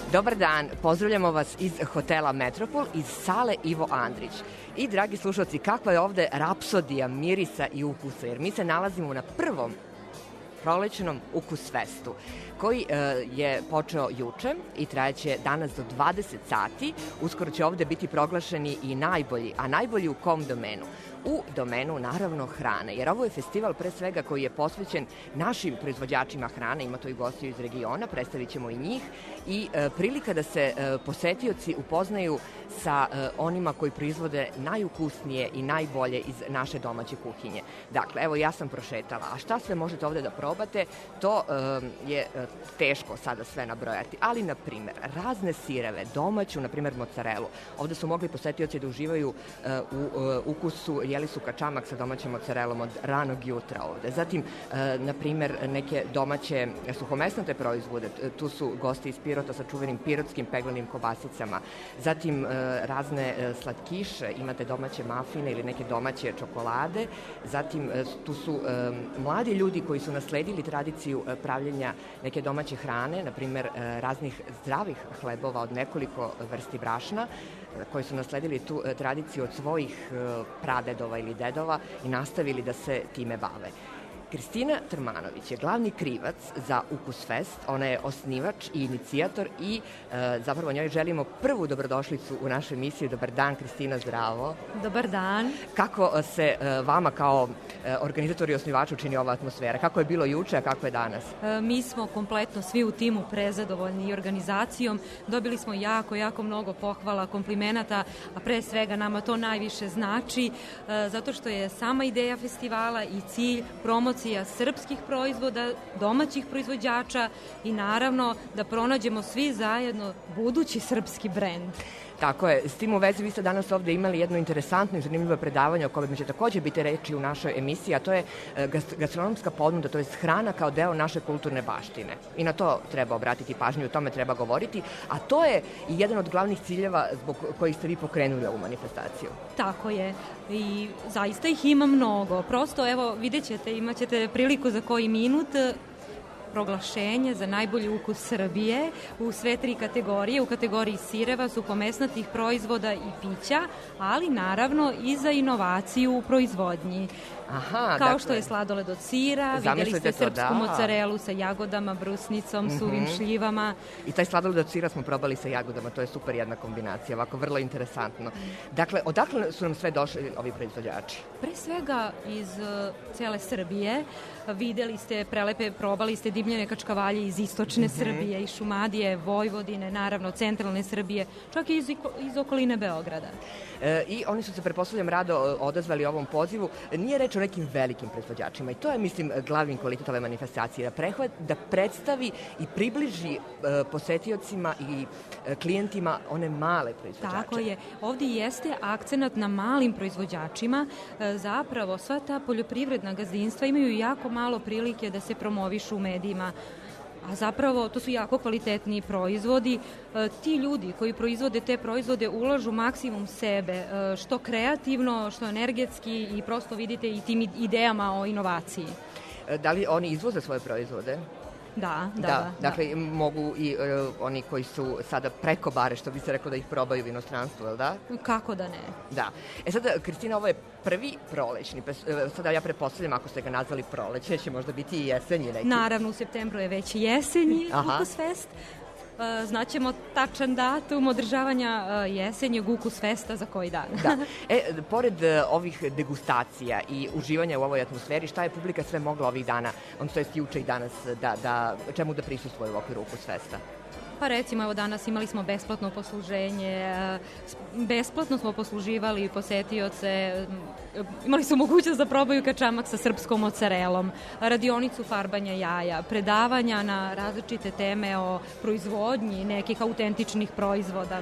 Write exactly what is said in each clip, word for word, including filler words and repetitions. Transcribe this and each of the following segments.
Dobar dan, pozdravljamo vas iz hotela Metropol, iz sale Ivo Andrić. I, dragi slušalci, kakva je ovde rapsodija mirisa i ukusa, jer mi se nalazimo na prvom prolećnom Ukus festu, koji e, je počeo juče i trajeće danas do dvadeset sati. Uskoro će ovde biti proglašeni i najbolji, a najbolji u kom domenu? U domenu, naravno, hrane, jer ovo je festival pre svega koji je posvećen našim proizvođačima hrane, ima to i gostiju iz regiona, predstavit ćemo i njih, i e, prilika da se e, posetioci upoznaju sa e, onima koji proizvode najukusnije i najbolje iz naše domaće kuhinje. Dakle, evo ja sam prošetala, a šta sve možete ovde da probate, to e, je e, teško sada sve nabrojati, ali, na primer, razne sireve, domaću, na primer, mozzarelu. Ovde su mogli posetioci da uživaju e, u e, ukusu, jeli su kačamak sa domaćom mozzarelom od ranog jutra ovde. Zatim, e, na primer, neke domaće suhomesnate proizvode, tu su gosti iz Pirota sa čuvenim pirotskim peglanim kobasicama. Zatim, e, razne e, slatkiše, imate domaće mafine ili neke domaće čokolade. Zatim, e, tu su e, mladi ljudi koji su nasledili tradiciju e, pravljenja neke domaće hrane, na primer, e, raznih zdravih hlebova od nekoliko vrsti brašna, koji su nasledili tu e, tradiciju od svojih e, pradedova ili dedova i nastavili da se time bave. Kristina Trmanović je glavni krivac za Ukus fest, ona je osnivač i inicijator i e, zapravo njoj želimo prvu dobrodošlicu u našoj emisiji. Dobar dan, Kristina, zdravo. Dobar dan. Kako se e, vama kao e, organizator i osnivaču čini ova atmosfera? Kako je bilo juče, a kako je danas? E, mi smo kompletno svi u timu prezadovoljni i organizacijom. Dobili smo jako, jako mnogo pohvala, komplimenata, a pre svega nama to najviše znači, e, zato što je sama ideja festivala i cilj promocija srpskih proizvoda, domaćih proizvođača i naravno da pronađemo svi zajedno budući srpski brend. Tako je. S tim u vezi vi ste danas ovde imali jedno interesantno i zanimljivo predavanje o kojem će takođe biti reči u našoj emisiji, a to je gastronomska ponuda, to je hrana kao deo naše kulturne baštine. I na to treba obratiti pažnju, o tome treba govoriti, a to je i jedan od glavnih ciljeva zbog kojih ste vi pokrenuli ovu manifestaciju. Tako je. I zaista ih ima mnogo. Prosto, evo, vidjet ćete, imat ćete priliku za koji minut proglašenje za najbolji ukus Srbije u sve tri kategorije, u kategoriji sireva, suhomesnatih proizvoda i pića, ali naravno i za inovaciju u proizvodnji. Aha, kao dakle, što je sladoled od sira, vidjeli ste to, srpsku da. mozzarelu sa jagodama, brusnicom, mm-hmm. suvim šljivama. I taj sladoled od sira smo probali sa jagodama, to je super jedna kombinacija, ovako vrlo interesantno. Dakle, odakle su nam sve došli ovi proizvođači? Pre svega iz uh, cele Srbije. Videli ste prelepe, probali ste dimljene kačkavalje iz istočne mm-hmm. Srbije, iz Šumadije, Vojvodine, naravno centralne Srbije, čak i iz, iz okoline Beograda. E, I oni su se, pretpostavljam, rado odazvali ovom pozivu. Nije reč o nekim velikim proizvođačima i to je, mislim, glavni kvalitet ove manifestacije, da, prehvat, da predstavi i približi e, posetiocima i e, klijentima one male proizvođače. Tako je. Ovdje jeste akcenat na malim proizvođačima. E, zapravo, sva ta poljoprivredna gazdinstva imaju jako malo prilike da se promovišu u medijima. A zapravo to su jako kvalitetni proizvodi. E, ti ljudi koji proizvode te proizvode ulažu maksimum sebe, e, što kreativno, što energetski i prosto vidite i tim idejama o inovaciji. E, da li oni izvoze svoje proizvode? Da, da, da. da. Dakle, da. Mogu i uh, oni koji su sada preko bare, što bi se rekao, da ih probaju u inostranstvu, ili da? Kako da ne? Da. E sada, Kristina, ovo je prvi prolećni, sada ja pretpostavljam, ako ste ga nazvali proleće, će možda biti i jesenji neki. Naravno, u septembru je već jesenji Ukus fest. Znaćemo tačan datum održavanja jesenjeg Ukus festa za koji dan. Da. E, pored ovih degustacija i uživanja u ovoj atmosferi, šta je publika sve mogla ovih dana, on to je juče i danas, da, da, čemu da prisustvuje u okviru Ukus festa? Pa recimo, evo danas imali smo besplatno posluženje, besplatno smo posluživali posetioce, imali su mogućnost da probaju kačamak sa srpskom mozzarelom, radionicu farbanja jaja, predavanja na različite teme o proizvodnji nekih autentičnih proizvoda.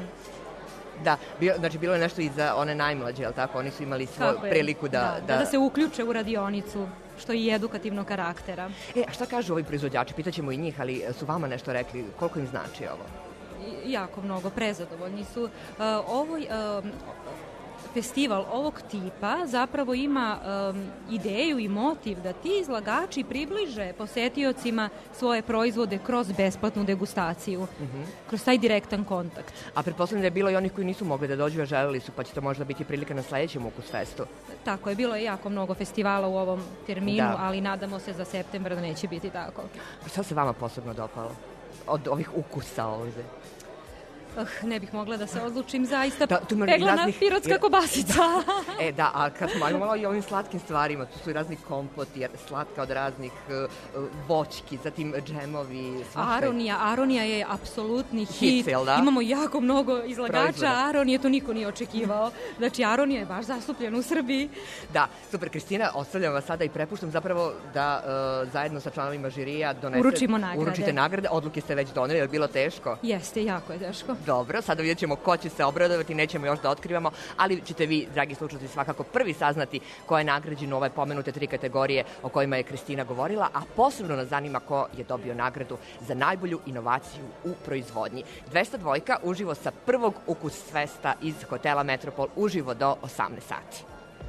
Da, bio, znači bilo je nešto i za one najmlađe, je li tako? Oni su imali svoju priliku da, da, da... Da se uključe u radionicu, što je i edukativnog karaktera. E, a šta kažu ovi proizvođači? Pitaćemo i njih, ali su vama nešto rekli, koliko im znači ovo? Jako mnogo, prezadovoljni su. Uh, ovo, uh, festival ovog tipa zapravo ima um, ideju i motiv da ti izlagači približe posetiocima svoje proizvode kroz besplatnu degustaciju, mm-hmm. kroz taj direktan kontakt. A pretpostavljam da je bilo i onih koji nisu mogli da dođu, a želeli su, pa će to možda biti prilika na sledećem Ukus Festu. Tako je, bilo je jako mnogo festivala u ovom terminu, da. Ali nadamo se za septembar da neće biti tako. Šta se vama posebno dopalo od ovih ukusa ovde? Uh, ne bih mogla da se odlučim, zaista da, peglana raznih... pirotska kobasica. E da, a kad smo malo i ovim slatkim stvarima, tu su i razni kompoti, slatka od raznih uh, voćki, zatim džemovi. Svašta. Aronija, Aronija je apsolutni hit. hit da? Imamo jako mnogo izlagača, Proizvoda. Aronije to niko nije očekivao. Znači, Aronija je baš zastupljen u Srbiji. Da, super, Kristina, ostavljam vas sada i prepuštam zapravo da uh, zajedno sa članovima žirija donese, uručimo nagrade. Uručite nagrade, odluke ste već doneli, je li bilo teško? Jeste, jako je teško. Dobro, sada vidjet ćemo ko će se obradovati, nećemo još da otkrivamo, ali ćete vi, dragi slušalci, svakako prvi saznati ko je nagrađen u ove pomenute tri kategorije o kojima je Kristina govorila, a posebno nas zanima ko je dobio nagradu za najbolju inovaciju u proizvodnji. dvesta dva uživo sa prvog Ukus Festa iz hotela Metropol, uživo do osamnaest sati.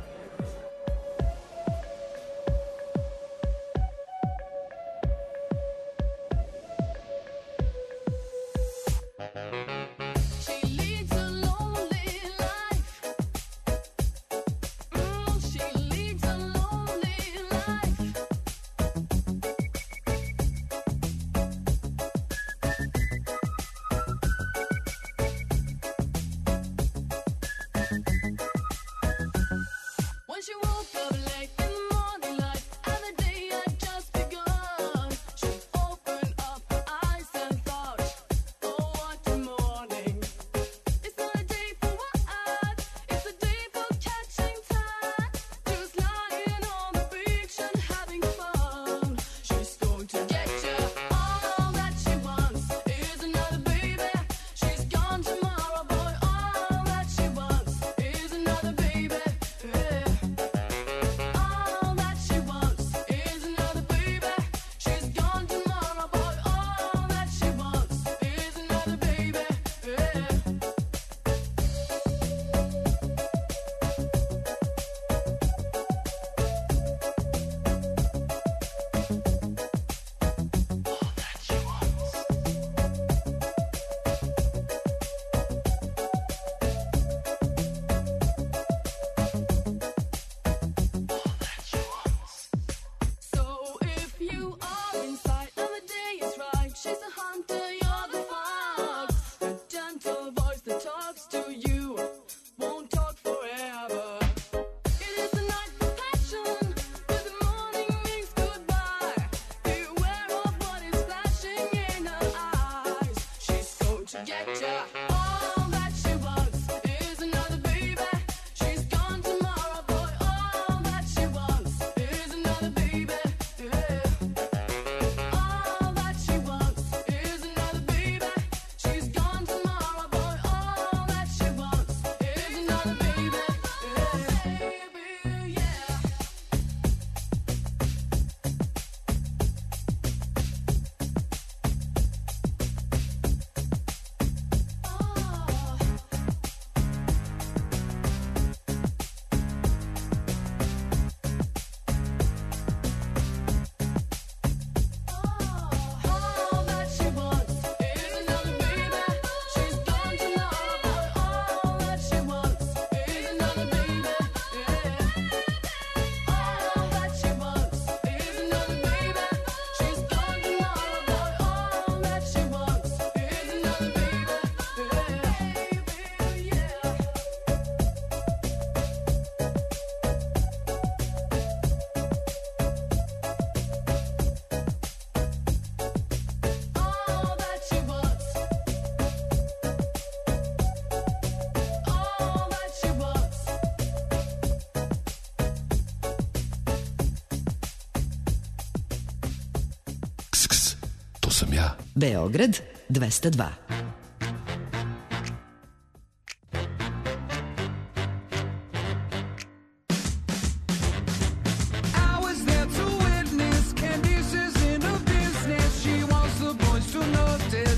sam ja. Beograd dvesta dva.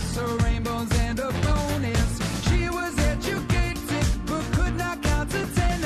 She was educated but could not concentrate.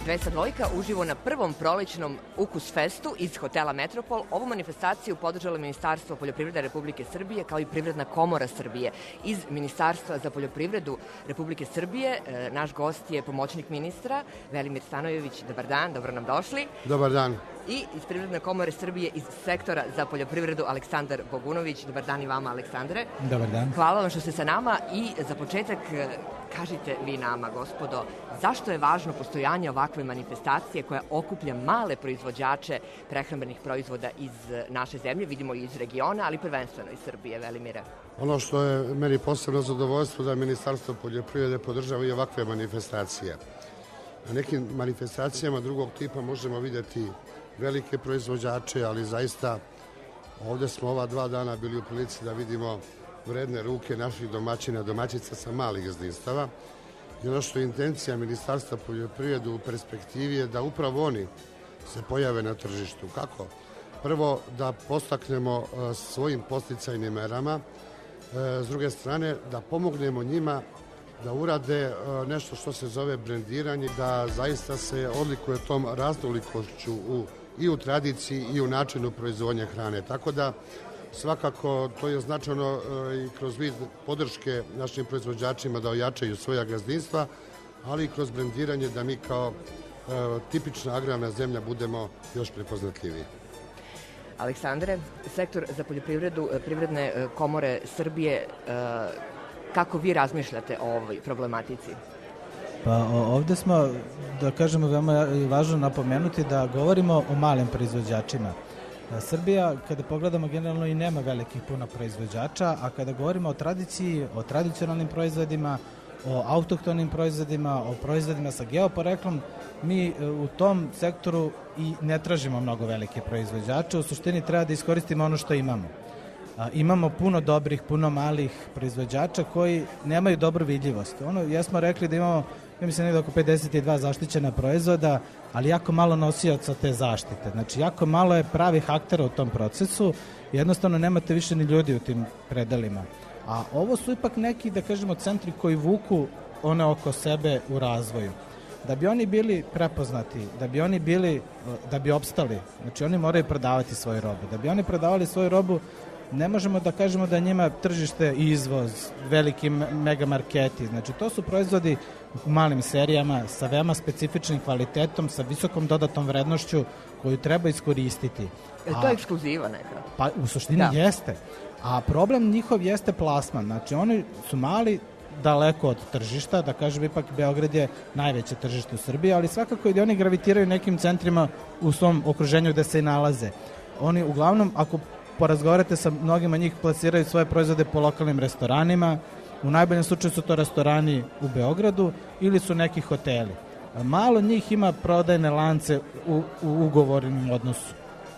dvesta dva uživo na prvom prolećnom Ukus festu iz hotela Metropol. Ovu manifestaciju podržalo Ministarstvo poljoprivrede Republike Srbije kao i Privredna komora Srbije. Iz Ministarstva za poljoprivredu Republike Srbije naš gost je pomoćnik ministra Velimir Stanojević. Dobar dan, dobro nam došli. Dobar dan. I iz Privredne komore Srbije iz sektora za poljoprivredu Aleksandar Bogunović. Dobar dan i vama, Aleksandre. Dobar dan. Hvala vam što ste sa nama i za početak kažite vi nama, gospodo, zašto je važno postojanje ovakve manifestacije koja okuplja male proizvođače prehrambenih proizvoda iz naše zemlje, vidimo i iz regiona, ali prvenstveno iz Srbije, Velimire? Ono što je meni posebno zadovoljstvo da Ministarstvo poljoprivrede podržava i ovakve manifestacije. Na nekim manifestacijama drugog tipa možemo vidjeti velike proizvođače, ali zaista ovdje smo ova dva dana bili u prilici da vidimo vredne ruke naših domaćina, domaćica sa malih gazdinstava. I ono što je intencija Ministarstva poljoprivrede u perspektivi je da upravo oni se pojave na tržištu. Kako? Prvo, da postaknemo svojim podsticajnim merama, s druge strane da pomognemo njima da urade nešto što se zove brendiranje, da zaista se odlikuje tom raznolikošću u, i u tradiciji i u načinu proizvodnje hrane. Tako da svakako to je značajno i kroz vid podrške našim proizvođačima da ojačaju svoja gazdinstva, ali i kroz brendiranje da mi kao e, tipična agrarna zemlja budemo još prepoznatljiviji. Aleksandre, sektor za poljoprivredu Privredne komore Srbije, kako vi razmišljate o ovoj problematici? Pa ovde smo, da kažemo, veoma je važno napomenuti da govorimo o malim proizvođačima. Srbija, kada pogledamo generalno, i nema velikih puno proizvođača, a kada govorimo o tradiciji, o tradicionalnim proizvodima, o autohtonim proizvodima, o proizvodima sa geoporeklom, mi u tom sektoru i ne tražimo mnogo velike proizvođače. U suštini treba da iskoristimo ono što imamo. A, imamo puno dobrih, puno malih proizvođača koji nemaju dobru vidljivost. Ono, jesmo rekli da imamo, ja mislim, nekako oko pedeset dva zaštićena proizvoda, ali jako malo nosioca te zaštite. Znači, jako malo je pravih aktera u tom procesu. Jednostavno, nemate više ni ljudi u tim predelima. A ovo su ipak neki, da kažemo, centri koji vuku one oko sebe u razvoju. Da bi oni bili prepoznati, da bi oni bili, da bi opstali, znači oni moraju prodavati svoju robu. Da bi oni prodavali svoju robu, ne možemo da kažemo da njima tržište i izvoz, veliki megamarketi. Znači, to su proizvodi u malim serijama sa veoma specifičnim kvalitetom, sa visokom dodatnom vrednošću koju treba iskoristiti. Je to ekskluziva neka? Pa, u suštini da. Jeste. A problem njihov jeste plasman. Znači, oni su mali, daleko od tržišta, da kažem, ipak Beograd je najveće tržište u Srbiji, ali svakako i da oni gravitiraju nekim centrima u svom okruženju gde se i nalaze. Oni, uglavnom, ako porazgovarate sa mnogima njih, plasiraju svoje proizvode po lokalnim restoranima. U najboljem slučaju su to restorani u Beogradu ili su neki hoteli. Malo njih ima prodajne lance u, u ugovornom odnosu.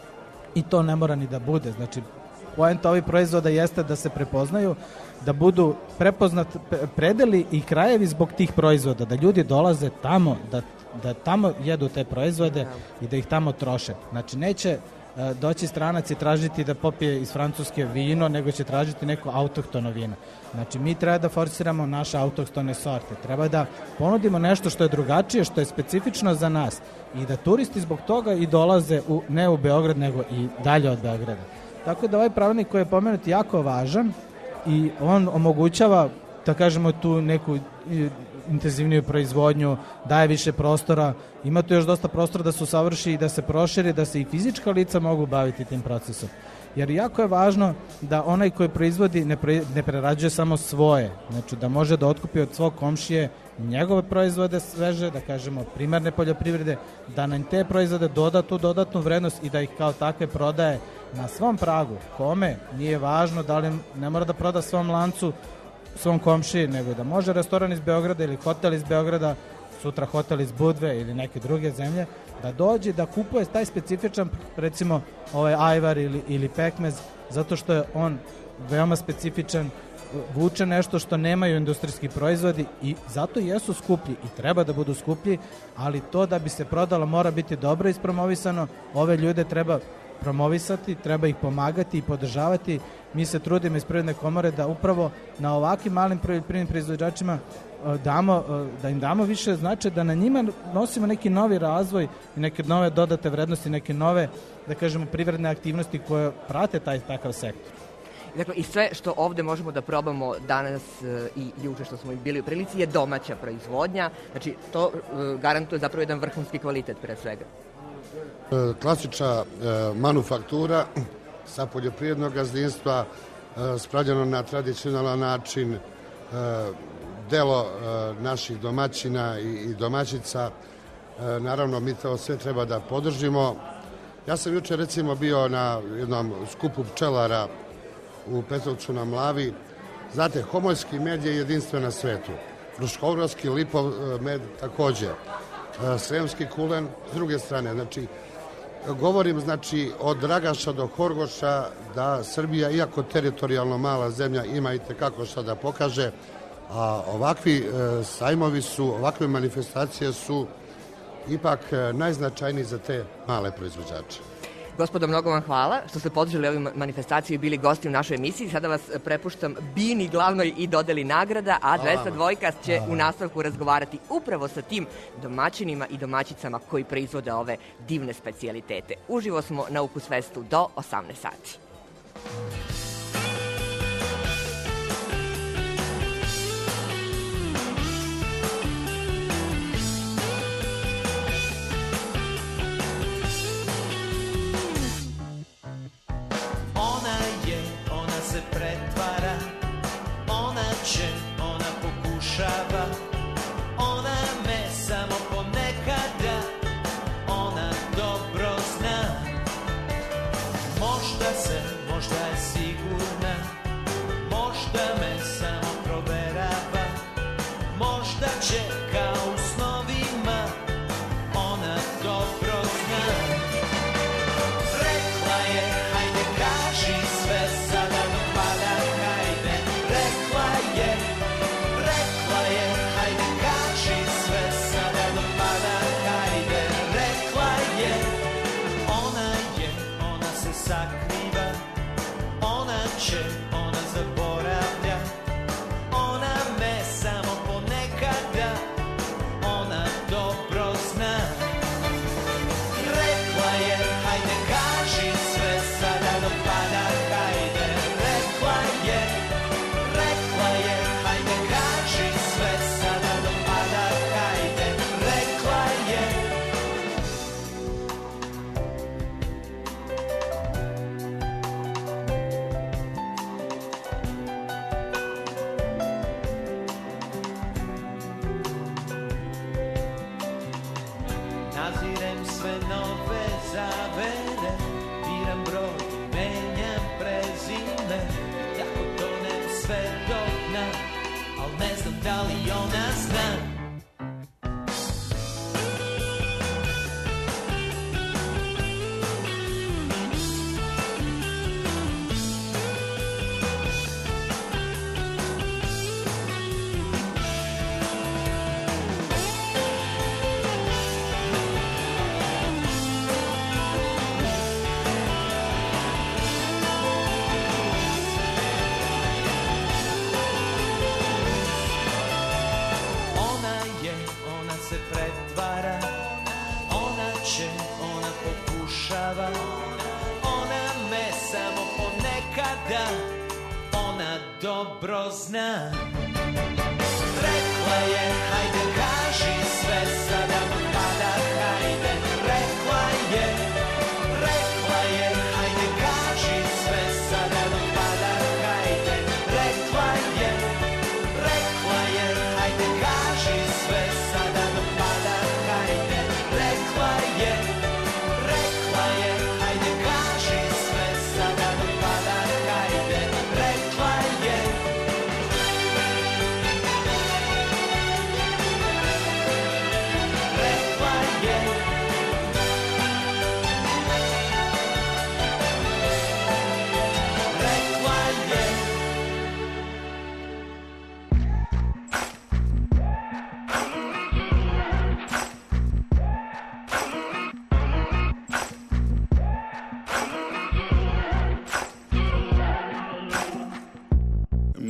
I to ne mora ni da bude. Znači, poenta ovih proizvoda jeste da se prepoznaju, da budu prepoznat predeli i krajevi zbog tih proizvoda, da ljudi dolaze tamo, da, da tamo jedu te proizvode i da ih tamo troše. Znači, neće doći stranac i tražiti da popije iz Francuske vino, nego će tražiti neko autohtono vino. Znači, mi treba da forsiramo naše autohtone sorte, treba da ponudimo nešto što je drugačije, što je specifično za nas i da turisti zbog toga i dolaze u, ne u Beograd, nego i dalje od Beograda. Tako da ovaj pravilnik koji je pomenut jako važan i on omogućava, da kažemo, tu neku intenzivniju proizvodnju, daje više prostora, ima tu još dosta prostora da se usavrši i da se proširi, da se i fizička lica mogu baviti tim procesom. Jer jako je važno da onaj koji proizvodi ne, pre, ne prerađuje samo svoje, znači da može da otkupi od svog komšije njegove proizvode sveže, da kažemo primarne poljoprivrede, da na te proizvode doda tu dodatnu vrednost i da ih kao takve prodaje na svom pragu. Kome nije važno, da li ne mora da proda svom lancu, svom komšiji, nego da može restoran iz Beograda ili hotel iz Beograda, sutra hotel iz Budve ili neke druge zemlje, da dođe da kupuje taj specifičan, recimo ovaj ajvar ili, ili pekmez, zato što je on veoma specifičan, vuče nešto što nemaju industrijski proizvodi i zato jesu skuplji i treba da budu skuplji, ali to da bi se prodalo mora biti dobro ispromovisano, ove ljude treba promovisati, treba ih pomagati i podržavati. Mi se trudimo iz Privredne komore da upravo na ovakvim malim poljoprivrednim proizvođačima damo, da im damo više značaja, da na njima nosimo neki novi razvoj i neke nove dodate vrednosti, neke nove, da kažemo, privredne aktivnosti koje prate taj takav sektor. Dakle, i sve što ovde možemo da probamo danas i juče što smo bili u prilici je domaća proizvodnja, znači to garantuje zapravo jedan vrhunski kvalitet pre svega. Klasična manufaktura sa poljoprivrednog gazdinstva, spravljeno na tradicionalan način, delo naših domaćina i domaćica. Naravno, mi to sve treba da podržimo. Ja sam juče recimo bio na jednom skupu pčelara u Petrovcu na Mlavi. Znate, homoljski med je jedinstven na svetu. Fruškogorski lipov med takođe. Sremski kulen s druge strane. Znači, govorim znači od Dragaša do Horgoša da Srbija, iako teritorijalno mala zemlja, ima i tekako šta da pokaže, a ovakvi sajmovi su, ovakve manifestacije su ipak najznačajniji za te male proizvođače. Gospodo, mnogo vam hvala što ste podržali ovu manifestaciju i bili gosti u našoj emisiji. Sada vas prepuštam Bini glavnoj i dodeli nagrada, a dvesta dvojka će u nastavku razgovarati upravo sa tim domaćinima i domaćicama koji proizvode ove divne specijalitete. Uživo smo na Ukus Festu do osamnaest sati. Pretvara, ona će, ona pokušava, ona me samo ponekada, ona dobro zna. Možda se, možda je sigurna, možda me samo proverava, možda će kao u snovima, ona dobro zna. Rekla je, hajde kaži sve sada. Sakriva, ona će, ona zaboravlja, ona me samo ponekada, ona dobro zna. Rekla je, hajde kaži sve sada do pada, hajde. Rekla je, rekla je, hajde kaži sve sada do pada, hajde. Rekla je. Nazirem sve nove zavere, biram broj, menjam prezime, jako tonem sve do dna, al ne znam da li ona zna. Ona dobro zna. Rekla je, hajde kaži sve sada pada, hajde. Rekla je, rekla je, hajde kaži sve sada pada, hajde. Rekla je, rekla je, hajde kaži sve sada pada, hajde. Rekla je, rekla je, hajde kaži sve sada pada, hajde. Rekla je.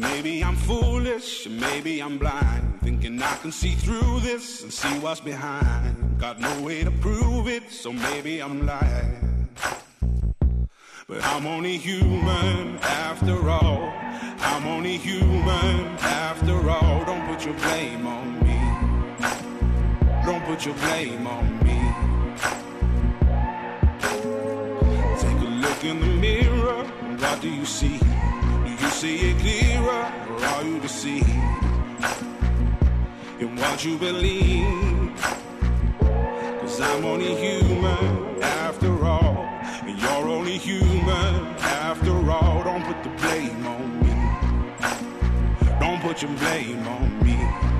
Maybe I'm foolish, maybe I'm blind, thinking I can see through this and see what's behind. Got no way to prove it, so maybe I'm lying. But I'm only human after all. I'm only human after all. Don't put your blame on me. Don't put your blame on me. Take a look in the mirror, what do you see? Do you see it clearer, or are you deceived in what you believe? 'Cause I'm only human after all, and you're only human after all. Don't put the blame on me. Don't put your blame on me.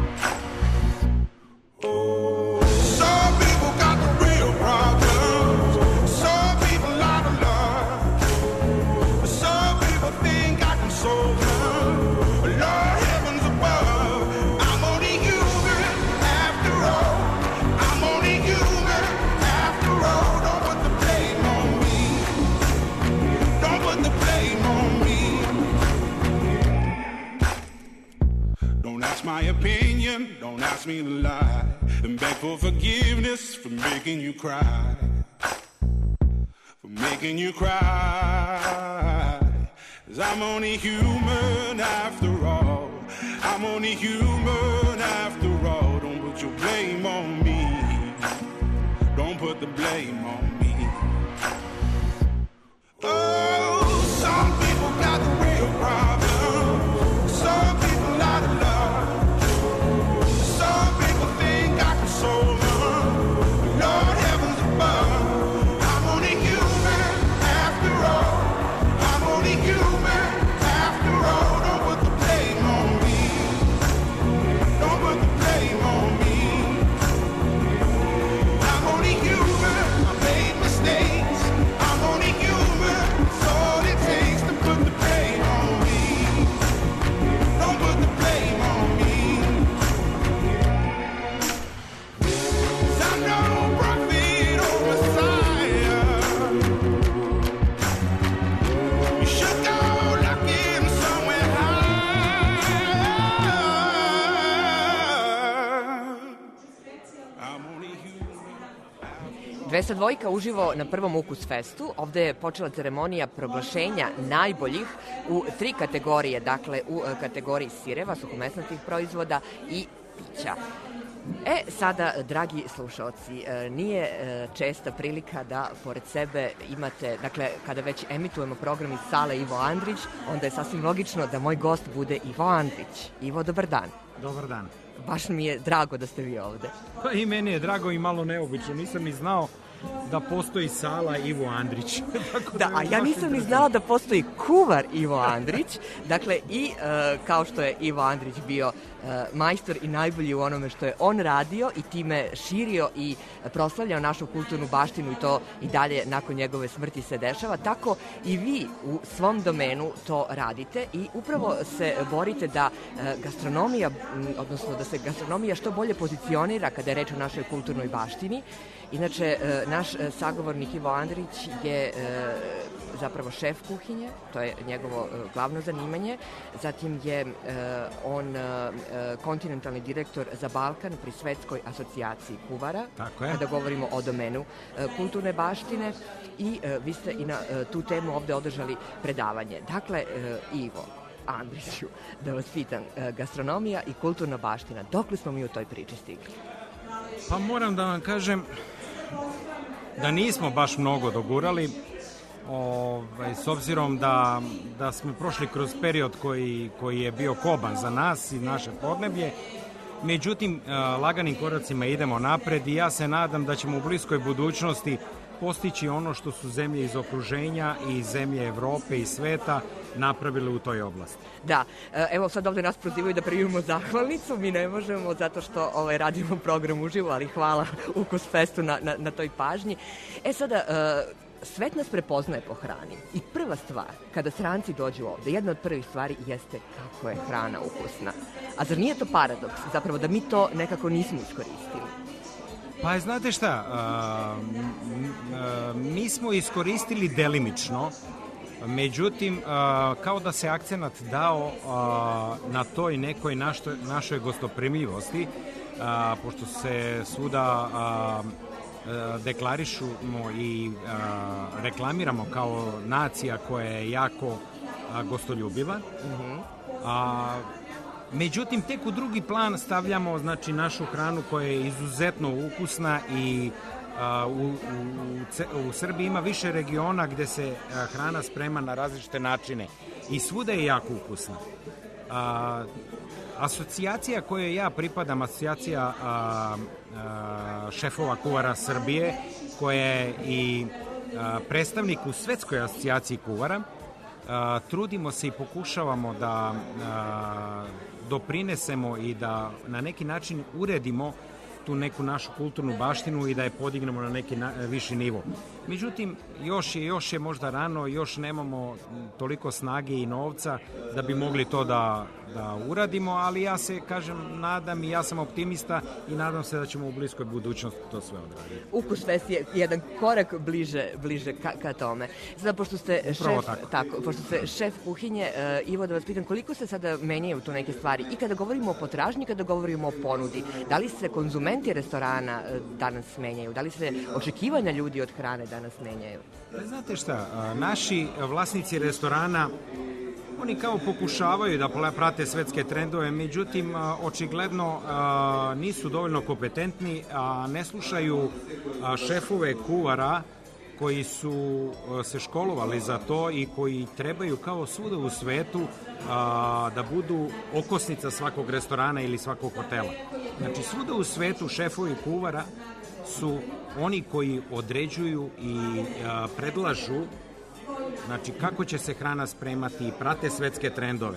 Oh, some people got the real problems. Some people out of love. Some people think I can solve them. Lord heavens above, I'm only human after all. I'm only human after all. Don't put the blame on me. Don't put the blame on me. Don't ask my opinion, don't ask me to lie, and beg for forgiveness for making you cry, for making you cry. 'Cause I'm only human after all. I'm only human after all. Don't put your blame on me. Don't put the blame on me. Oh, some people got the real problem. Some people out of love. Some people think I can solve them. Lord heavens above, I'm only human after all. I'm only human after all. Don't put the blame on me. Don't put the blame on me. I'm only human. I made mistakes. I'm only human. It's all it takes to put the blame on me. Don't put the blame on me. 'Cause I'm no prophet or Messiah. You should go looking somewhere higher. I'm only human. dvesta dva uživo na prvom Ukus Festu. Ovde je počela ceremonija proglašenja najboljih u tri kategorije, dakle u e, kategoriji sireva, suhomesnatih proizvoda i pića. E, sada, dragi slušalci, e, nije e, česta prilika da pored sebe imate, dakle, kada već emitujemo program iz sale Ivo Andrić, onda je sasvim logično da moj gost bude Ivo Andrić. Ivo, dobar dan. Dobar dan. Baš mi je drago da ste vi ovde. Pa i meni je drago i malo neobično. Nisam ni znao da postoji sala Ivo Andrić. Tako Da, a ja nisam ni znala da postoji kuvar Ivo Andrić. Dakle, i e, kao što je Ivo Andrić bio e, majstor i najbolji u onome što je on radio i time širio i proslavljao našu kulturnu baštinu i to i dalje nakon njegove smrti se dešava, tako i vi u svom domenu to radite i upravo se borite da e, gastronomija, odnosno da se gastronomija što bolje pozicionira kada je reč o našoj kulturnoj baštini. Inače, e, naš e, sagovornik Ivo Andrić je e, zapravo šef kuhinje, to je njegovo e, glavno zanimanje. Zatim je e, on e, kontinentalni direktor za Balkan pri Svetskoj asocijaciji kuvara. Tako je. Kada govorimo o domenu e, kulturne baštine i e, vi ste i na e, tu temu ovde održali predavanje. Dakle, e, Ivo Andriću, da vas pitam, e, gastronomija i kulturna baština, dokle smo mi u toj priči stigli? Pa moram da vam kažem da nismo baš mnogo dogurali, ovaj, s obzirom da, da smo prošli kroz period koji, koji je bio koban za nas i naše podneblje. Međutim, laganim koracima idemo napred i ja se nadam da ćemo u bliskoj budućnosti postići ono što su zemlje iz okruženja i zemlje Evrope i sveta napravile u toj oblasti. Da, evo sad ovde nas prozivaju da primimo zahvalnicu, mi ne možemo zato što ovaj, radimo program uživo, ali hvala Ukus Festu na, na, na toj pažnji. E sada, svet nas prepoznaje po hrani i prva stvar, kada stranci dođu ovde, jedna od prvih stvari jeste kako je hrana ukusna. A zar nije to paradoks, zapravo da mi to nekako nismo iskoristili? Pa znate šta, a, m, a, mi smo iskoristili delimično, Međutim, a, kao da se akcenat dao a, na toj nekoj našto, našoj gostoprimljivosti, a, pošto se svuda a, a, deklarišemo i a, reklamiramo kao nacija koja je jako a, gostoljubiva. Mm-hmm. a, Međutim, tek u drugi plan stavljamo znači, našu hranu koja je izuzetno ukusna i a, u, u, u Srbiji ima više regiona gde se a, hrana sprema na različite načine i svuda je jako ukusna. A, asocijacija kojoj ja pripadam, asocijacija a, a, šefova kuvara Srbije, koja je i a, predstavnik u Svetskoj asocijaciji kuvara, a, trudimo se i pokušavamo da a, doprinesemo i da na neki način uredimo tu neku našu kulturnu baštinu i da je podignemo na neki na, viši nivo. Međutim, još je, još je možda rano, još nemamo toliko snage i novca da bi mogli to da, da uradimo, ali ja se, kažem, nadam i ja sam optimista i nadam se da ćemo u bliskoj budućnosti to sve odraditi. Ukus Fest je jedan korak bliže, bliže ka, ka tome. Sada, pošto ste šef, tako. tako, pošto ste šef kuhinje, uh, Ivo, da vas pitam, koliko se sada menjaju tu neke stvari? I kada govorimo o potražnji, kada govorimo o ponudi, da li se konzumenti restorana uh, danas menjaju? Da li se očekivanja ljudi od hrane danas menjaju? Znate šta, naši vlasnici restorana, oni kao pokušavaju da prate svetske trendove, međutim, očigledno nisu dovoljno kompetentni, a ne slušaju šefove kuvara koji su se školovali za to i koji trebaju kao svuda u svetu da budu okosnica svakog restorana ili svakog hotela. Znači, svuda u svetu šefovi kuvara su oni koji određuju i a, predlažu znači kako će se hrana spremati i prate svetske trendove.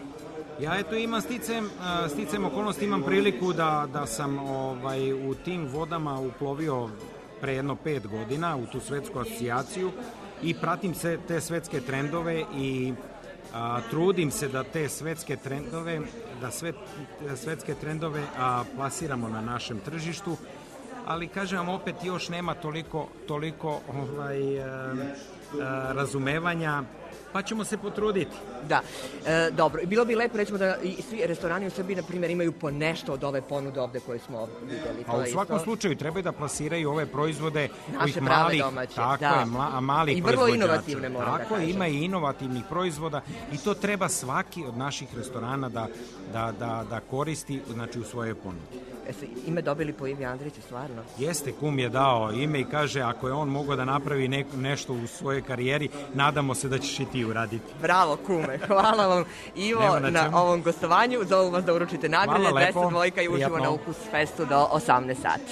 Ja eto imam sticem, sticem okolnosti, imam priliku da, da sam ovaj, u tim vodama uplovio pre jedno pet godina u tu svetsku asocijaciju i pratim se te svetske trendove i a, trudim se da te svetske trendove da sve svetske trendove a, plasiramo na našem tržištu, ali kažem vam opet još nema toliko, toliko ovaj, e, e, razumevanja, pa ćemo se potruditi. Da, e, dobro. Bilo bi lepo, recimo, da i svi restorani u Srbiji, na primjer, imaju po nešto od ove ponude ovde koje smo videli. A u svakom isto... slučaju trebaju da plasiraju ove proizvode naše prave malih, domaće. Tako da. je, mla, malih I vrlo proizvođača. inovativne, moram tako da kažem. Ima i inovativnih proizvoda i to treba svaki od naših restorana da, da, da, da koristi, znači, u svojoj ponudi. Jeste ime dobili po Ivi Andriću, stvarno? Jeste, kum je dao ime i kaže ako je on mogao da napravi ne, nešto u svojoj karijeri, nadamo se da ćeš i ti uraditi. Bravo, kume. Hvala vam, Ivo, na, na ovom gostovanju. Zovu vas da uručite nagrade. deset dvojka i uživo na Ukus Festu do osamnaest sati.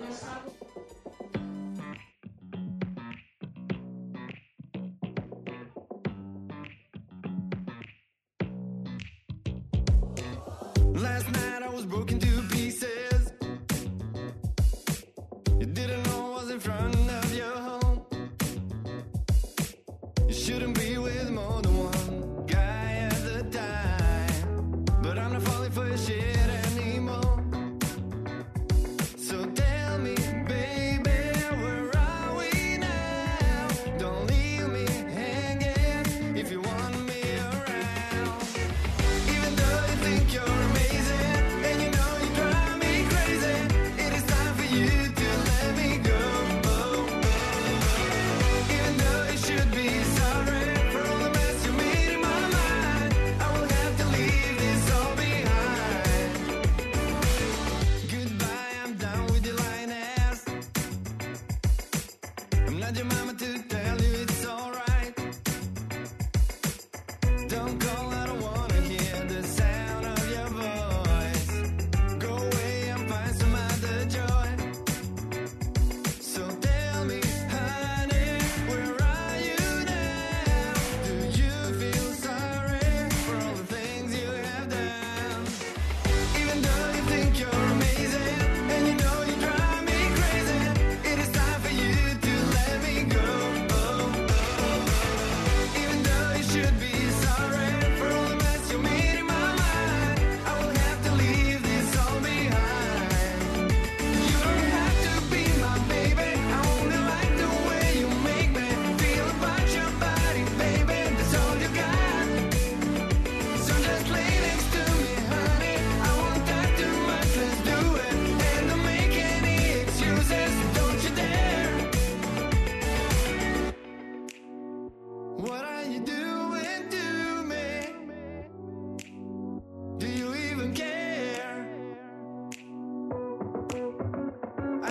Last night I was broken to pieces. You didn't know I was in front of your home. You shouldn't be with more than one guy at a time. But I'm not falling for your shit anymore. So tell me, baby, where are we now? Don't leave me hanging if you want me around. Even though you think you're amazing and you know you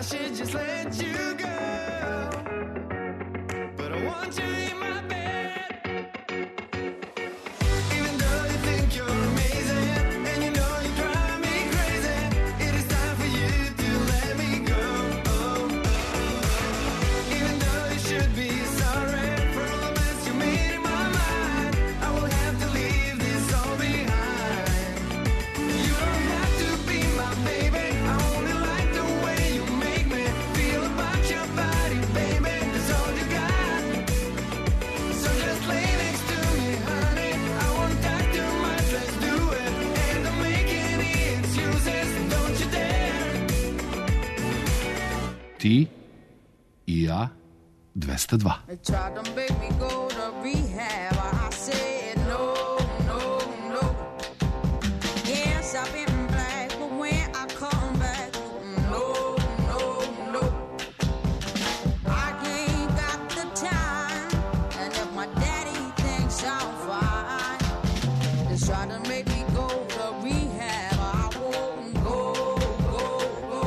should just let you go, but I want you in my bed. Even though you think you're amazing, and you know you drive me crazy, it is time for you to let me go. Even though you should be sorry for all the mess you made in my mind, I will have to leave this all behind. You don't have to be my baby, I only like the way you make me feel about your body, baby. That's all you got. So just lay next to me, honey. I won't talk too much, let's do it. And don't make any excuses, don't you dare. Ti i ja dvesta dva. They tried to make me go to rehab. I said no, no, no. Yes, I've been black, but when I come back, no, no, no. I ain't got the time, and if my daddy thinks I'm fine, they try to make me go to rehab. I won't go, go, go.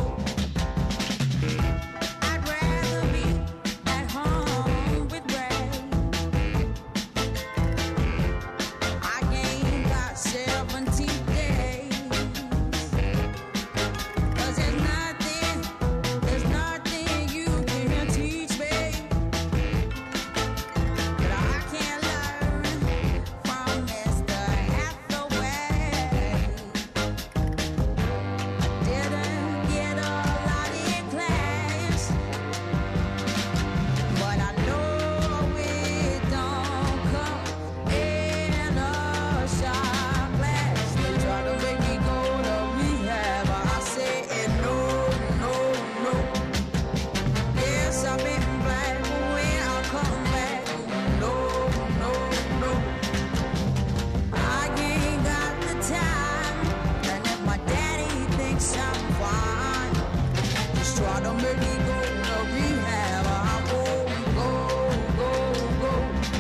I'd rather be at home with Ray. I ain't got seventeen days. 'Cause there's nothing, there's nothing you can teach me that I can't learn from Mister Hathaway. Didn't get a lot in class, but I know it don't come in a shot glass. They try to make me go to rehab. I said no, no, no. Yes, I've been black, but when I come back, no, no, no. I ain't got the time, and if my daddy thinks I'm fine, just try to make me go to rehab. I won't go, go, go.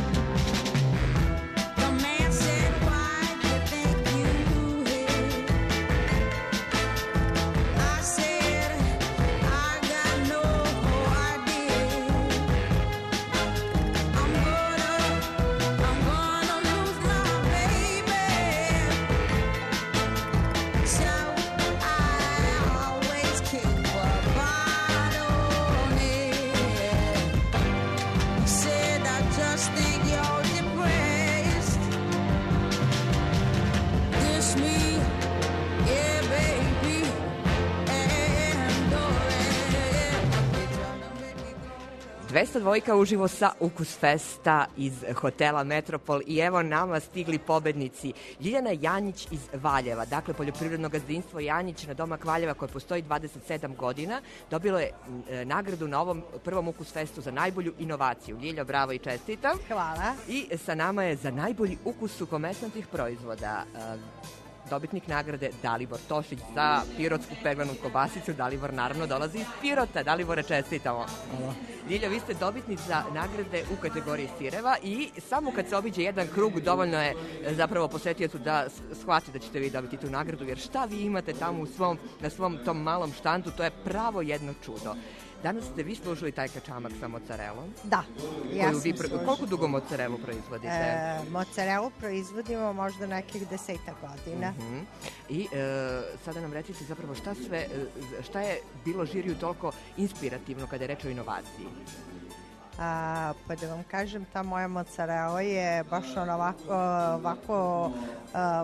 The man said, why do you think you hit? I said, I got no idea. I'm gonna, I'm gonna lose my baby. So I always keep a bottle near. He said, I just think you're depressed. This me, yeah, baby, and oh, dvesta dva uživo sa Ukus Festa iz hotela Metropol i evo nama stigli pobednici. Ljiljana Janjić iz Valjeva, dakle poljoprivredno gazdinstvo Janjić na domak Valjeva koje postoji dvadeset sedam godina, dobilo je e, nagradu na ovom prvom Ukus Festu za najbolju inovaciju. Ljiljo, bravo i čestitam. Hvala. I sa nama je za najbolji ukus suhomesnatih proizvoda e, dobitnik nagrade Dalibor Tošić za pirotsku peglanu kobasicu. Dalibor naravno dolazi iz Pirota. Dalibore, čestitamo. Hvala. Ljilja, vi ste dobitnik za nagrade u kategoriji sireva i samo kad se obiđe jedan krug dovoljno je e, zapravo posetiocu da s- shvati da ćete vi dobiti tu nagradu, jer šta vi imate tamo u svom, na svom tom malom štandu, to je pravo jedno čudo. Danas ste vi služili taj kačamak sa mozzarellom. Da, ja koju sam vi pro- služila. Koliko dugo mozzarellu proizvodite? E, mozzarellu proizvodimo možda nekih deseta godina. Mhm. I e, sada nam recite zapravo šta sve, e, šta je bilo žiriju toliko inspirativno kada je reč o inovaciji? A, pa da vam kažem, ta moja mozzarella je baš ono ovako, ovako a,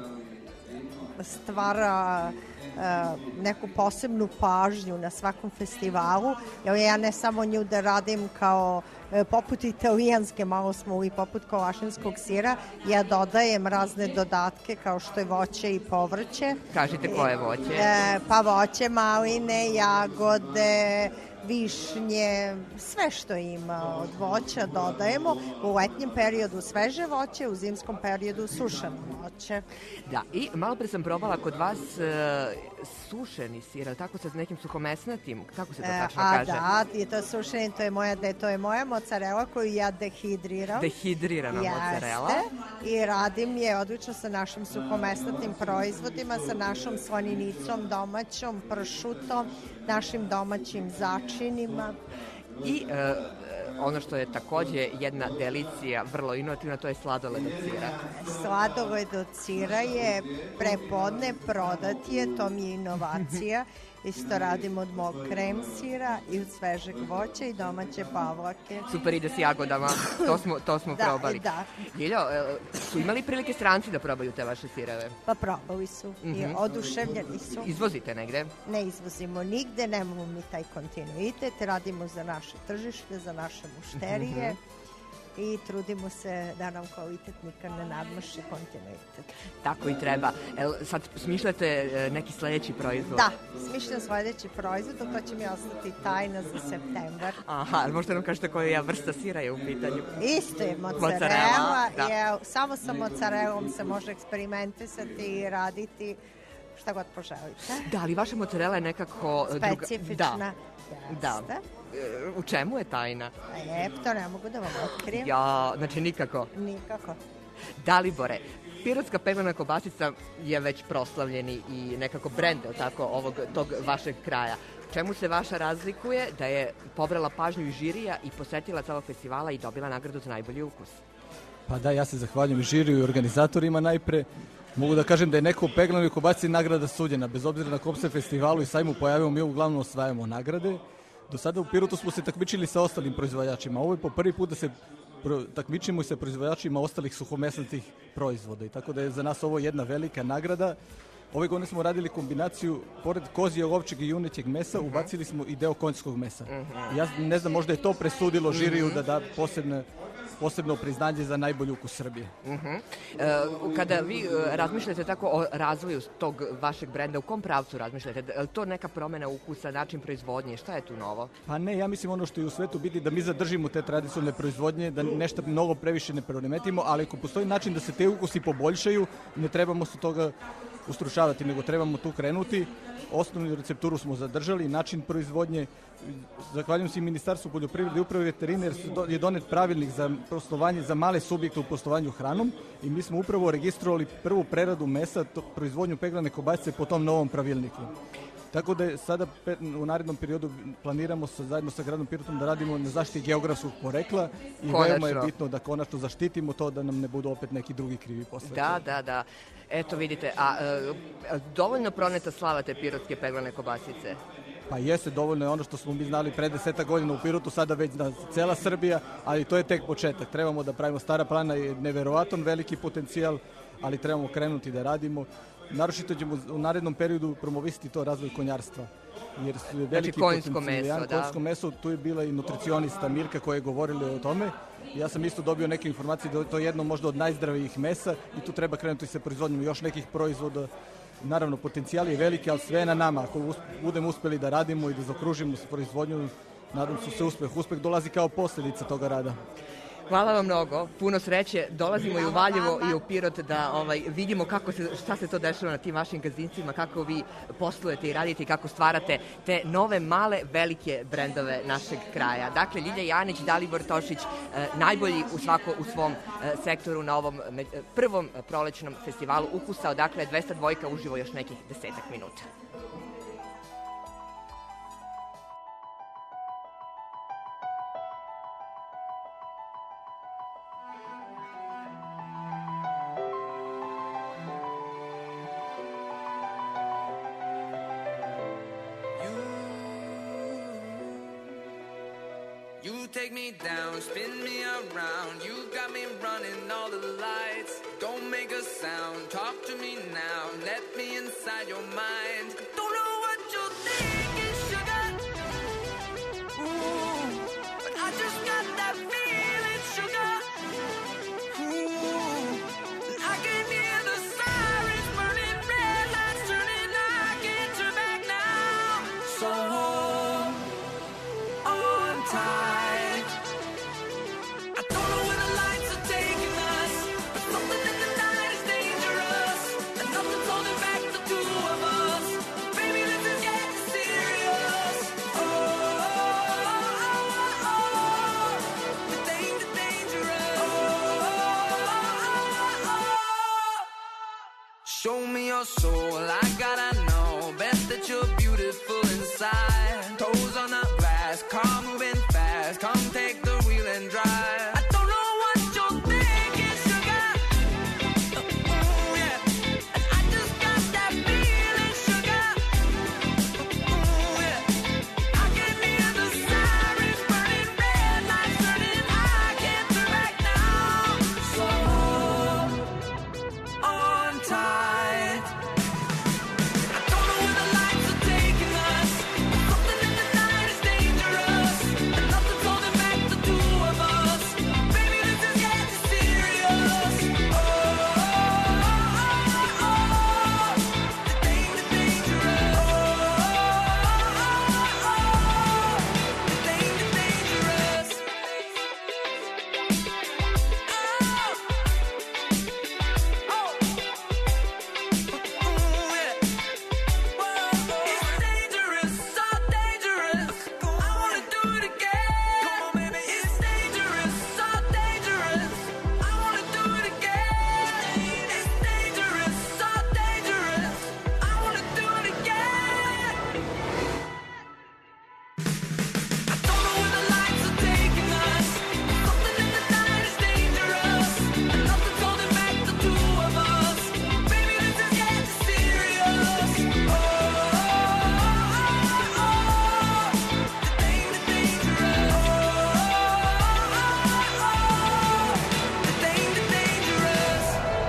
stvara a, neku posebnu pažnju na svakom festivalu. Evo, ja ne samo nju da radim kao e, poput italijanske, malo smo i poput kolašinskog sira, ja dodajem razne dodatke kao što je voće i povrće. Kažite koje voće? E, pa voće, maline, jagode, višnje, sve što ima od voća dodajemo. U letnjem periodu sveže voće, u zimskom periodu sušeno voće. Da, i malo pre sam probala kod vas e, sušeni sir, ali tako sa nekim suhomesnatim, kako se to tačno A kaže? da, i to sušeni, to je moja, de, to je moja mozzarella koju ja dehidriram. Dehidrirana mozzarella. Jeste, i radim je odlično sa našim suhomesnatim proizvodima, sa našom slaninicom domaćom, pršutom, našim domaćim začinima. I e, ono što je takođe jedna delicija, vrlo inovativna, to je sladoled od sira. Sladoled od sira je prepodne, prodat je, to mi je inovacija. Isto radimo od mog krem sira i od svežeg voća i domaće pavlake. Super ide s jagodama, to smo, to smo da, probali. Da. Ljiljo, e, su imali prilike stranci da probaju te vaše sireve? Pa probali su mm -hmm. i oduševljeni su. Izvozite negde? Ne izvozimo nigde, nemamo mi taj kontinuitet, radimo za naše tržište, za naše mušterije. Mm -hmm. I trudimo se da nam kvalitet nikad ne nadmaši kontinuitet. Tako i treba. El, sad smišljate neki sledeći proizvod? Da, smišljam sledeći proizvod, to će mi ostati tajna za septembar. Aha, možete nam kažete koja vrsta sira je u pitanju? Isto je mozzarella, mozzarella da. je, samo sa mozzarellom se može eksperimentisati i raditi šta god poželite. Da, ali vaša mozzarella je nekako specifična. Druga... Da. Da. U čemu je tajna? E, to ne mogu da vam otkrijem. Ja, znači nikako? Nikako. Dalibore, pirotska peglana kobasica je već proslavljeni i nekako brend, tako, ovog, tog vašeg kraja. Čemu se vaša razlikuje da je pobrala pažnju i žirija i posetila celog festivala i dobila nagradu za najbolji ukus? Pa da, ja se zahvaljujem i žiriju i organizatorima najpre. Mogu da kažem da je neko u peglanoj kobasici nagrada suđena. Bez obzira na kom se festivalu i sajmu pojavimo, mi uglavnom osvajamo nagrade. Do sada u Pirotu smo se takmičili sa ostalim proizvođačima. Ovo je po prvi put da se pro, takmičimo i sa proizvođačima ostalih suhomesnatih proizvoda. I tako da je za nas ovo jedna velika nagrada. Ove godine smo radili kombinaciju, pored kozijeg, ovčeg i junećeg mesa, ubacili smo i deo konjskog mesa. Ja ne znam, možda je to presudilo žiriju da da posebne posebno priznanje za najbolji ukus Srbije. Uh -huh. e, kada vi e, razmišljate tako o razvoju tog vašeg brenda, u kom pravcu razmišljate? Je li to neka promena ukusa, način proizvodnje? Šta je tu novo? Pa ne, ja mislim ono što je u svetu biti da mi zadržimo te tradicionalne proizvodnje, da nešto mnogo previše ne preremetimo, ali ako postoji način da se te ukusi poboljšaju, ne trebamo se toga ustručavati, nego trebamo tu krenuti. Osnovnu recepturu smo zadržali, način proizvodnje. Zahvaljujem se i Ministarstvu poljoprivrede i uprave veterine, jer je donet pravilnik za poslovanje za male subjekte u poslovanju hranom i mi smo upravo registrovali prvu preradu mesa, to, proizvodnju peglane kobasice po tom novom pravilniku. Tako da je sada u narednom periodu planiramo sa, zajedno sa gradom Pirotom da radimo na zaštiti geografskog porekla i konačno. Veoma je bitno da konačno zaštitimo to da nam ne budu opet neki drugi krivi posle. Da, da, da. Eto vidite, a e, dovoljno proneta slava te pirotske peglane kobasice? Pa jeste, dovoljno je ono što smo mi znali pre deseta godina u Pirotu, sada već na cela Srbija, ali to je tek početak. Trebamo da pravimo, Stara Planina je neverovatan veliki potencijal, ali trebamo krenuti da radimo. Naročito ćemo u narednom periodu promovisati to razvoj konjarstva. Jer su veliki znači konjsko meso, da. Konjsko meso, tu je bila i nutricionista Mirka koja je govorila o tome. Ja sam isto dobio neke informacije da je to jedno možda od najzdravijih mesa i tu treba krenuti sa proizvodnjom još nekih proizvoda. Naravno, potencijal je veliki, ali sve je na nama. Ako us, budemo uspeli da radimo i da zakružimo sa proizvodnjom, nadam se se uspeh. Uspeh dolazi kao posljedica toga rada. Hvala vam mnogo, puno sreće. Dolazimo i u Valjevo i u Pirot da ovaj, vidimo kako se, šta se to dešava na tim vašim gazdinstvima, kako vi poslujete i radite i kako stvarate te nove, male, velike brendove našeg kraja. Dakle, Ljilja Janić, Dalibor Tošić, eh, najbolji u svako u svom eh, sektoru na ovom eh, prvom prolećnom festivalu ukusa, odakle dvesta dva uživo još nekih desetak minuta. Take me down, spin me around. You got me running all the lights. Don't make a sound, talk to me now. Let me inside your mind. Don't know what you're thinking, sugar. Ooh, but I just got that feeling, sugar. Ooh, and I can hear the sirens burning, red lights turning. I can't turn back now. So soul. I gotta know best that you're beautiful inside. Toes on the glass, car moving fast. Come take the wheel and drive. I don't know what you're thinking, sugar. Ooh, yeah. And I just got that feeling, sugar. Ooh, yeah. I can hear the sirens burning, red lights turning. I can't turn back now. So on tight. I don't know where the lights are taking us. Something in the night is dangerous, and nothing's holding back the two of us. Baby, this is getting serious. Oh, oh, oh, oh. The danger, dangerous. Oh, oh, oh, the danger, dangerous. Oh, oh, ooh, yeah. It's dangerous, so dangerous. I wanna do it again. Come on, baby. It's dangerous, so dangerous. I wanna do it again. It's dangerous, so dangerous. I wanna do it again. I don't know where the lights are taking us. Something in the night is dangerous, and nothing's holding back the two of us. Baby, this is getting serious. Oh, oh, oh, oh. The danger, dangerous. Oh, oh, oh, the danger, dangerous.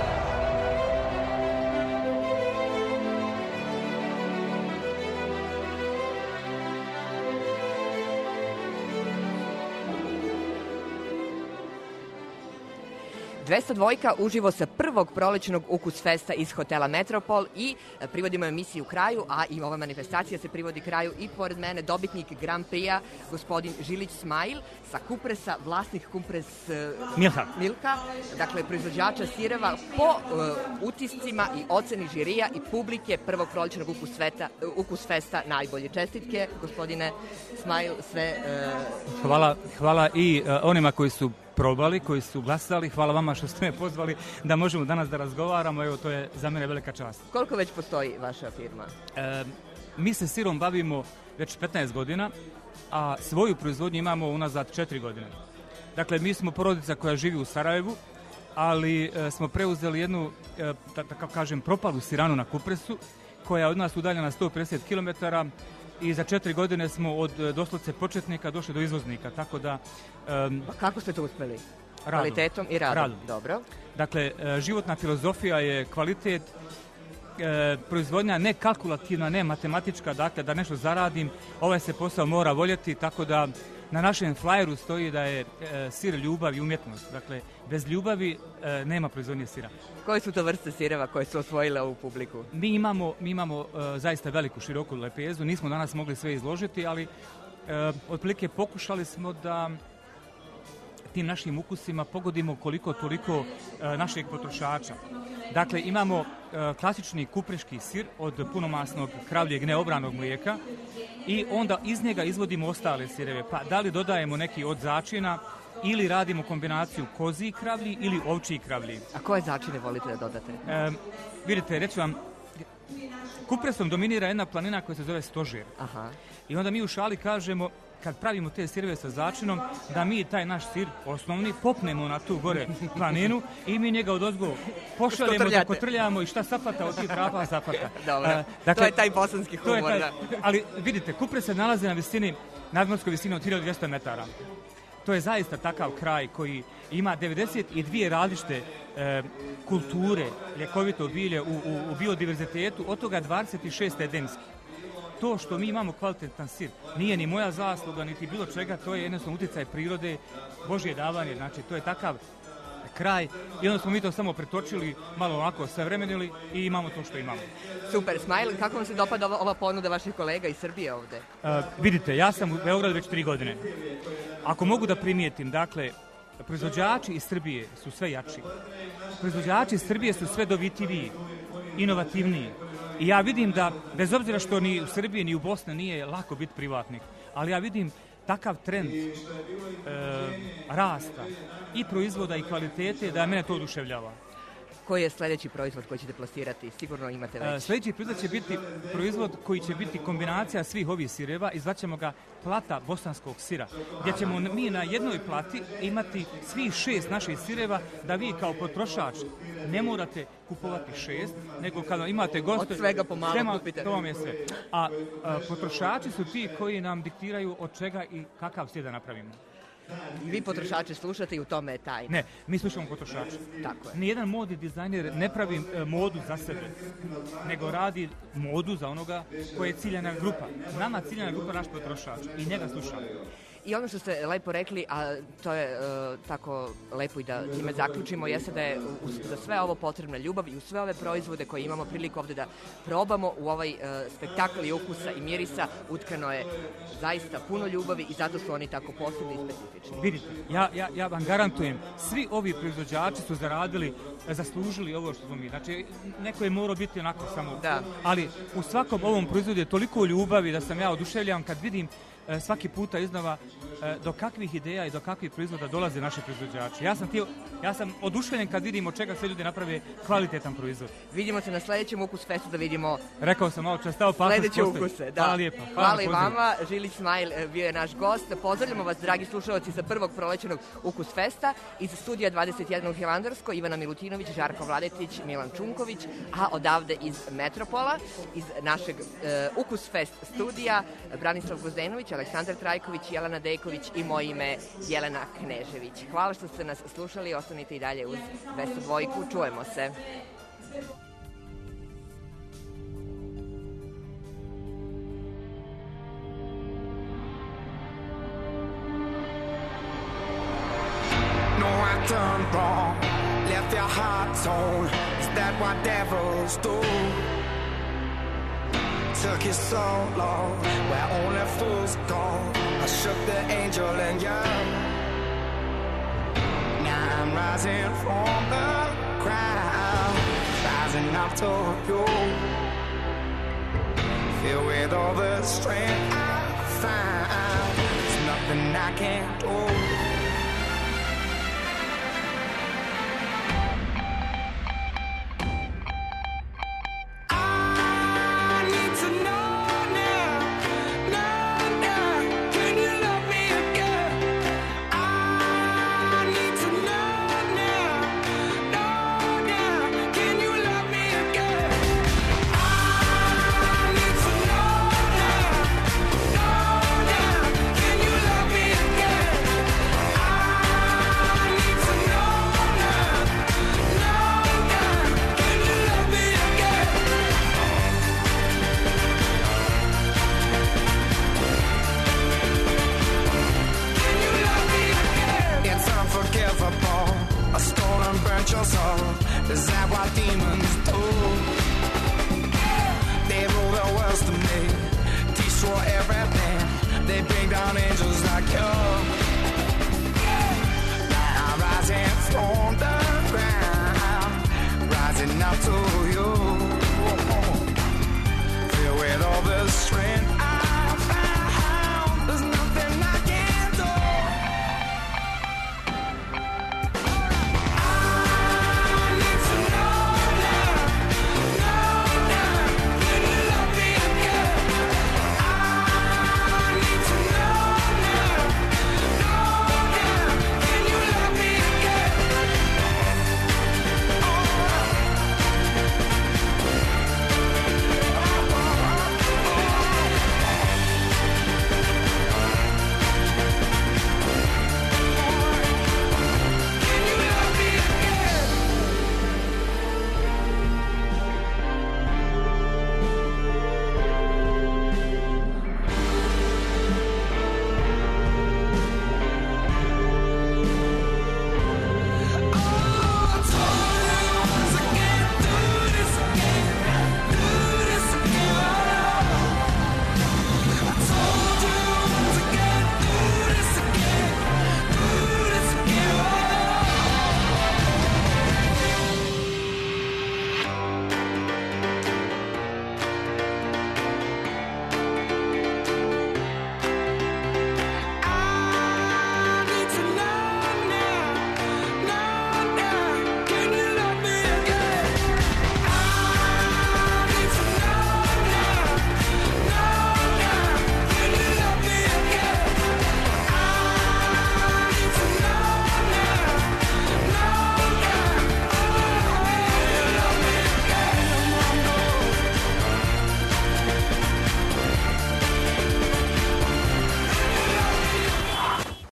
dvesta dva uživo sa prvog prolećnog Ukus Festa iz hotela Metropol i e, privodimo emisiju kraju, a i ova manifestacija se privodi kraju i pored mene dobitnik Grand Prix-a, gospodin Žilić Smajl sa Kupresa, vlasnik Kupres e, Milka. Milka, dakle proizvođača sireva po e, utiscima i oceni žirija i publike prvog prolećnog Ukus, Sveta, e, Ukus Festa najbolje. Čestitke, gospodine Smajl, sve... e, Hvala, hvala i e, onima koji su probali, koji su glasali. Hvala vama što ste me pozvali da možemo danas da razgovaramo. Evo, to je za mene velika čast. Koliko već postoji vaša firma? E, mi se sirom bavimo već petnaest godina, a svoju proizvodnju imamo unazad četiri godine. Dakle, mi smo porodica koja živi u Sarajevu, ali e, smo preuzeli jednu, e, da, da kažem, propalu siranu na Kupresu, koja je od nas udaljena sto pedeset kilometara i za četiri godine smo od e, doslovce početnika došli do izvoznika, tako da... em, Pa kako ste to uspeli? Radom. Kvalitetom i radom. Radom. Dobro. Dakle, e, životna filozofija je kvalitet, e, proizvodnja ne kalkulativna, ne matematička, dakle da nešto zaradim, ovaj se posao mora voljeti, tako da na našem flyeru stoji da je e, sir ljubav i umjetnost. Dakle, bez ljubavi e, nema proizvodnje sira. Koje su to vrste sireva koje su osvojile ovu publiku? Mi imamo, mi imamo e, zaista veliku, široku lepezu, nismo danas mogli sve izložiti, ali e, otprilike pokušali smo da tim našim ukusima pogodimo koliko toliko e, našeg potrošača. Dakle, imamo e, klasični kupreški sir od punomasnog kravljeg neobranog mlijeka i onda iz njega izvodimo ostale sireve. Pa da li dodajemo neki od začina ili radimo kombinaciju kozji kravlji ili ovčji kravlji. A koje začine volite da dodate? E, vidite, reću vam, Kupresom dominira jedna planina koja se zove Stožer. Aha. I onda mi u šali kažemo, kad pravimo te sireve sa začinom, da mi taj naš sir osnovni popnemo na tu gore planinu i mi njega odozgo pošaljemo da kotrljamo i šta safata od tih trapa safata. Dobro, A, dakle, to je taj bosanski to je humor. taj- Da. Ali vidite, Kupres se nalazi na visini, nadmorskoj visini od hiljadu dvjesto metara. To je zaista takav kraj koji ima devedeset dvije različite e, kulture, ljekovito bilje u, u, u biodiverzitetu, od toga dvadeset šest endemski. To što mi imamo kvalitetan sir nije ni moja zasluga, niti bilo čega, to je jednostavno utjecaj prirode, Božje davanje, znači to je takav kraj i onda smo mi to samo pretočili, malo onako savremenili i imamo to što imamo. Super, Smajl, kako vam se dopada ova, ova ponuda vaših kolega iz Srbije ovde? E, vidite, ja sam u Beogradu već tri godine. Ako mogu da primijetim, dakle, proizvođači iz Srbije su sve jači. Proizvođači iz Srbije su sve dovitiviji, inovativniji. I ja vidim da, bez obzira što ni u Srbiji ni u Bosni nije lako biti privatnik, ali ja vidim takav trend e, rasta i proizvoda i kvalitete da mene to oduševljava. Koji je sledeći proizvod koji ćete plasirati? Sigurno imate E, već. Sljedeći proizvod će biti proizvod koji će biti kombinacija svih ovih sireva i zvaćemo ga plata bosanskog sira, gdje ćemo mi na jednoj plati imati svih šest naših sireva, da vi kao potrošač ne morate kupovati šest, nego kada imate goste... Od svega pomalo svema- kupite. To vam je sve. A, a potrošači su ti koji nam diktiraju od čega i kakav sir da napravimo. I vi potrošače slušate i u tome je tajna. Ne, mi slušamo potrošače. Tako je. Nijedan modni dizajner ne pravi e, modu za sebe, nego radi modu za onoga koja je ciljana grupa. Nama ciljana grupa je naš potrošač i njega slušamo. I ono što ste lepo rekli, a to je e, tako lepo i da time zaključimo, jeste da je u, za sve ovo potrebna ljubav i u sve ove proizvode koje imamo priliku ovde da probamo u ovaj e, spektakl i ukusa i mirisa utkano je zaista puno ljubavi i zato su oni tako posebni i specifični. Vidite, ja, ja, ja vam garantujem, svi ovi proizvođači su zaradili, e, zaslužili ovo što smo mi. Znači, neko je morao biti onako samo... Da. Ali u svakom ovom proizvodu je toliko ljubavi da sam ja oduševljavan kad vidim e, svaki puta iznova e, do kakvih ideja i do kakvih proizvoda dolaze naši proizvođači. Ja sam, tio, ja sam oduševljen kad vidim od čega sve ljudi naprave kvalitetan proizvod. Vidimo se na sledećem Ukus Festu da vidimo Rekao sam malo čas, stao pasas sledeće postoji. ukuse. Da. Hvala lijepo. Hvala, na i pozivu. vama. Žilić Smajl e, bio je naš gost. Pozdravljamo vas, dragi slušalci, sa prvog prolećenog Ukus Festa iz studija dvadeset jedan u Hilandarskoj. Ivana Milutinović, Žarko Vladetić, Milan Čunković, a odavde iz Metropola, iz našeg e, Ukus Fest studija, Branislav Gozdenović, Aleksandar Trajković, Jelena Dejković i moje ime Jelena Knežević. Hvala što ste nas slušali, ostanite i dalje uz dvesta dva. Čujemo se. No, I done wrong, left your heart torn. Is that what devils do? Took you so long, where only fools go. I shook the angel in you. Now I'm rising from the crowd, rising up to you. Filled with all the strength I find, there's nothing I can't do.